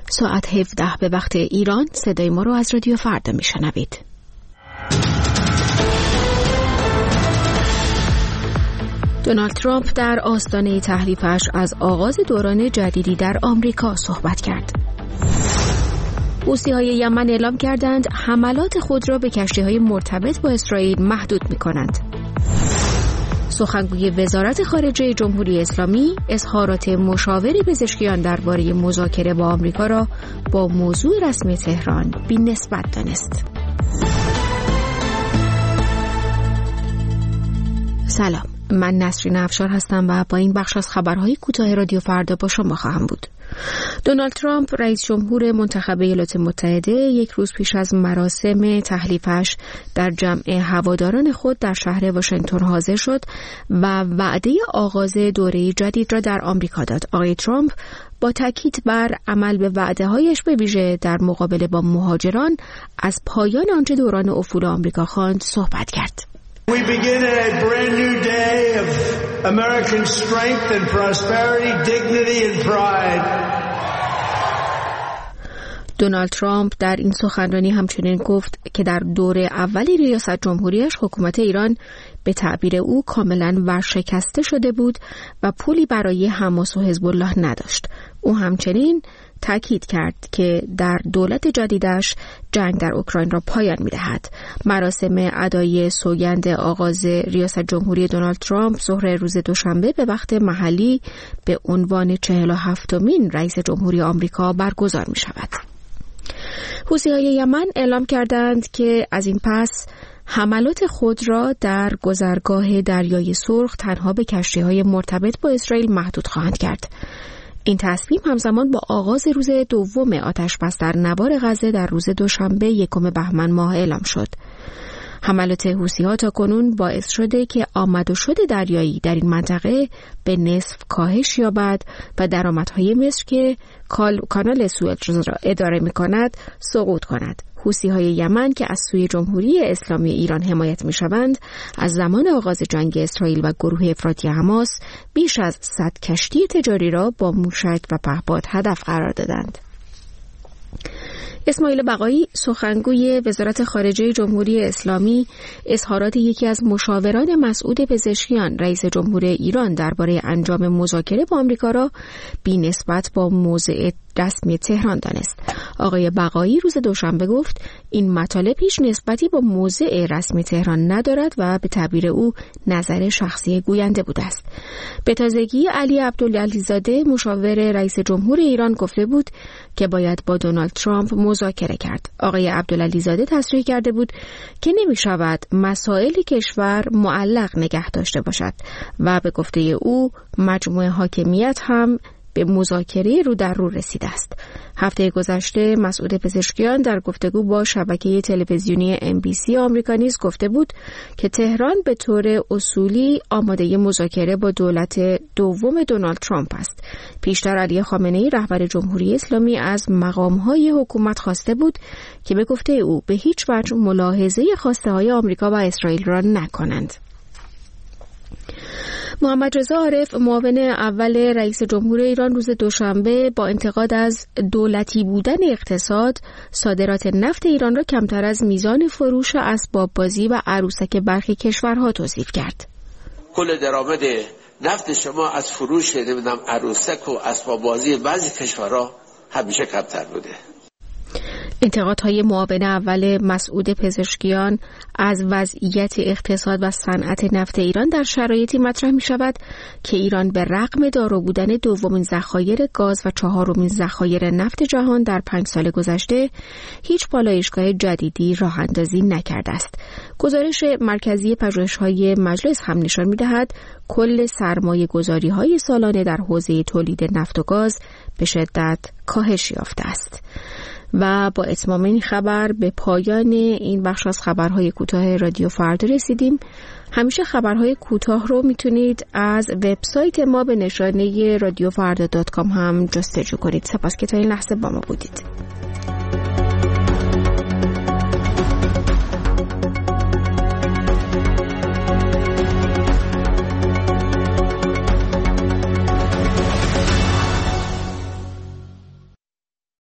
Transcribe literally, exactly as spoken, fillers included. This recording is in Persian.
ساعت هفده به وقت ایران. صدای ما رو از رادیو فردا میشنوید. دونالد ترامپ در آستانه تحریفش از آغاز دوران جدیدی در آمریکا صحبت کرد. حوثی‌های یمن اعلام کردند حملات خود را به کشتی‌های مرتبط با اسرائیل محدود می‌کنند. سخنگوی وزارت خارجه جمهوری اسلامی اظهارات مشاور پزشکیان درباره مذاکره با آمریکا را با موضوع رسمی تهران بی‌نسبت دانست. سلام، من نسرین افشار هستم و با این بخش از خبرهای کوتاه رادیو فردا با شما خواهم بود. دونالد ترامپ رئیس جمهور منتخب ایالات متحده یک روز پیش از مراسم تحلیفش در جمع هواداران خود در شهر واشنگتن حاضر شد و وعده آغاز دوره جدید را در آمریکا داد. آقای ترامپ با تاکید بر عمل به وعده‌هایش به ویژه در مقابله با مهاجران از پایان آنچه دوران افول آمریکا خواند صحبت کرد. We begin a brand new day of American strength and prosperity, dignity and pride. دونالد ترامپ در این سخنرانی همچنین گفت که در دوره اولی ریاست جمهوریش حکومت ایران به تعبیر او کاملا ورشکسته شده بود و پولی برای حماس و حزب الله نداشت. او همچنین تاکید کرد که در دولت جدیدش جنگ در اوکراین را پایان می‌دهد. مراسم ادای سوگند آغاز ریاست جمهوری دونالد ترامپ ظهر روز دوشنبه به وقت محلی به عنوان چهل و هفتمین رئیس جمهوری آمریکا برگزار می‌شود. حوثی‌های یمن اعلام کردند که از این پس حملات خود را در گذرگاه دریای سرخ تنها به کشتی‌های مرتبط با اسرائیل محدود خواهند کرد. این تصمیم همزمان با آغاز روز دوم آتش‌بس در نوار غزه در روز دوشنبه یکم بهمن ماه اعلام شد. حملات حوثی‌ها تاکنون باعث شده که آمد و شد دریایی در این منطقه به نصف کاهش یابد و درآمدهای مصر که کانال سوئد را اداره می‌کند سقوط کند. حوثی‌های یمن که از سوی جمهوری اسلامی ایران حمایت می‌شوند، از زمان آغاز جنگ اسرائیل و گروه افراطی حماس بیش از صد کشتی تجاری را با موشک و پهپاد هدف قرار دادند. اسماعیل بقایی، سخنگوی وزارت خارجه جمهوری اسلامی، اظهارات یکی از مشاوران مسعود پزشکیان رئیس جمهوری ایران درباره انجام مذاکره با آمریکا را بی‌نسبت با موضع رسمی تهران دانست. آقای بقایی روز دوشنبه گفت این مطالب هیچ نسبتی با موضع رسمی تهران ندارد و به تعبیر او نظر شخصی گوینده بوده است. به تازگی علی عبدالعلیزاده مشاور رئیس جمهور ایران گفته بود که باید با دونالد ترامپ مذاکره کرد. آقای عبدالعلیزاده تصریح کرده بود که نمی شود مسائل کشور معلق نگه داشته باشد و به گفته او مجموعه حاکمیت هم به مذاکره رو در رو رسیده است. هفته گذشته مسعود پزشکیان در گفتگو با شبکه تلویزیونی ام بی سی آمریکا نیز گفته بود که تهران به طور اصولی آماده مذاکره با دولت دوم دونالد ترامپ است. پیشتر علی خامنه‌ای رهبر جمهوری اسلامی از مقام‌های حکومت خواسته بود که به گفته او به هیچ وجه ملاحظه خواسته‌های آمریکا و اسرائیل را نکنند. محمد رضا عارف معاون اول رئیس جمهور ایران روز دوشنبه با انتقاد از دولتی بودن اقتصاد، صادرات نفت ایران را کمتر از میزان فروش اسباب بازی و عروسک برخی کشورها توصیف کرد. کل درآمد نفت شما از فروش نمیدونم عروسک و اسباب بازی بعضی کشورها همیشه کمتر بوده. انتقادهای معاون اول مسعود پزشکیان از وضعیت اقتصاد و صنعت نفت ایران در شرایطی مطرح می شود که ایران به رغم دارا بودن دومین ذخایر گاز و چهارمین ذخایر نفت جهان در پنج سال گذشته هیچ پالایشگاه جدیدی راه اندازی نکرده است. گزارش مرکزی پژوهش‌های مجلس هم نشان می دهد کل سرمایه گذاری های سالانه در حوزه تولید نفت و گاز به شدت کاهش یافته است. و با اتمام این خبر به پایان این بخش از خبرهای کوتاه رادیو فردا رسیدیم. همیشه خبرهای کوتاه رو میتونید از وبسایت ما به نشانه رادیو فردا دات کام هم جستجو کنید. سپاس که تا این لحظه با ما بودید.